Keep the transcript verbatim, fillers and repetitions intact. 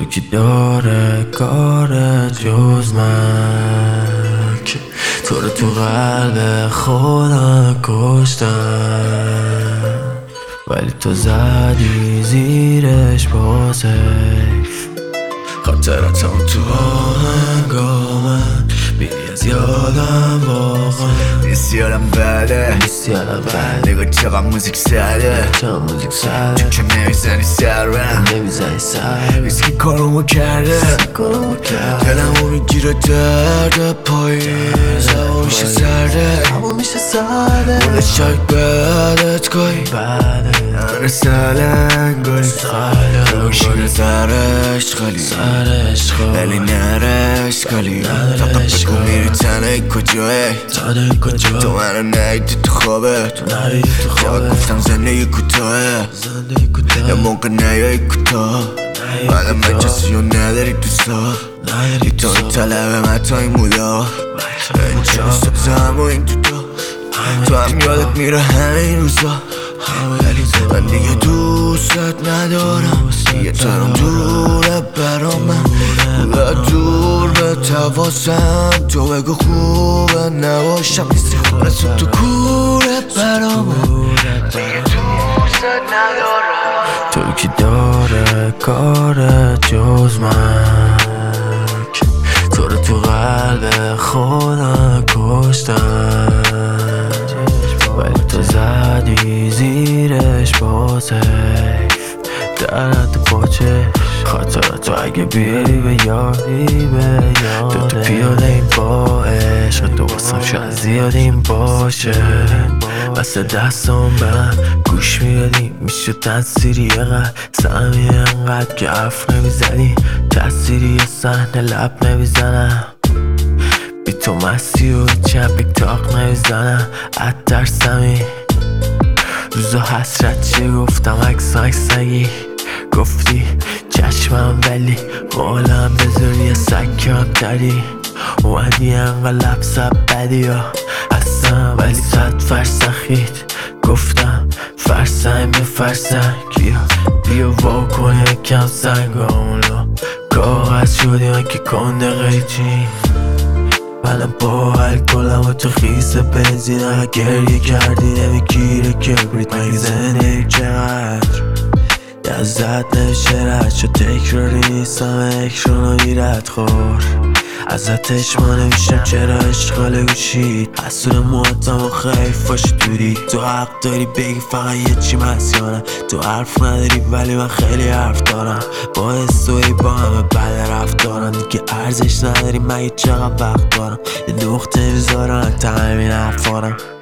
کی داره کار جز من که تو رو تو قلب خودم کشتم، ولی تو زدی زیرش با سیف. خاطراتم تو آهنگامن میری از یادم واقعا. نیست یادم بده نیست یادم بده نگاه چقدر موزیک سرده، چقدر موزیک سرده تو که نمیزنی سر من، نمیزنی سر ریسکی کارمو کرده، کارمو کرده دلمو میگیره درد پاییز، هوا میشه سرده، هوا میشه سرده مونه شاید بدت گاهی بعده نره سلنگاری نمیشینه سرش خالی سرش ولی خواهد نرش خالی. فقط بگو میری تنه کجاه، تنه کجا تو منو ندیدی تو خوابت، نری تو جواب خوابه گفتم زندگی کوتاهه زندگی کتا یه موقع نیایی کوتاه، منم من کسی رو نداری دوستا، نداری تو این طلبه من تا این مودا این چرا سبزم و این دوتا، تو هم یادت میره همین روزا، من دیگه دوستت ندارم، دیگه ترم دوره برا من، بوده دور به تواسم، تو بگو خوبه نباشم، نیستی خوبه تو کوره برا من، دیگه دوستت ندارم. تو کی داره کار جز من که تو رو تو قلب خودم کشتم، ولی تو زدی زیرش با سیف. درد پاچه خاطراتو اگه بیاری به یادی به یاده، تو پیاده این با عشق تو واسم شاید زیاد این باشه، بس دستم به من گوش میدادی میشه تاثیری یه قد سمی انقدر که حرف نمیزنی، تاثیری یه صحنه لب نمیزنم، بی تو مستی و چند تاق نمیزنم از ترسمی. روزا حسرت چه گفتم عکس عکس نگی، گفتی چشمم ولی قولم بذاری یه سکم تری، اومدی انقلب سب بدی ها هستم ولی صد فرسخید، گفتم فرسنگ به فرسنگ بیا واکن یکم سنگامونو کاغذ شدی من که کنده قیچی، منم با الکلم و تو خیس بنزین گریه کردی نمیگیره کبریت، مگه زندگی چقدر یزد نمیشه رد شد، تکراری نیستم اکرانو میرد خور، ازتش ما نمیشم چرا اشغال گوشید، اصول محتم و خیف باشی دوری، تو حق داری بگی فقط یه چی مسیانم، تو حرف نداری ولی من خیلی حرف دارم، با استوی با همه بد رفتارم، دیگه ارزش نداری مگه چقدر وقت دارم، یه نقطه میذارم تا همین حرفارم.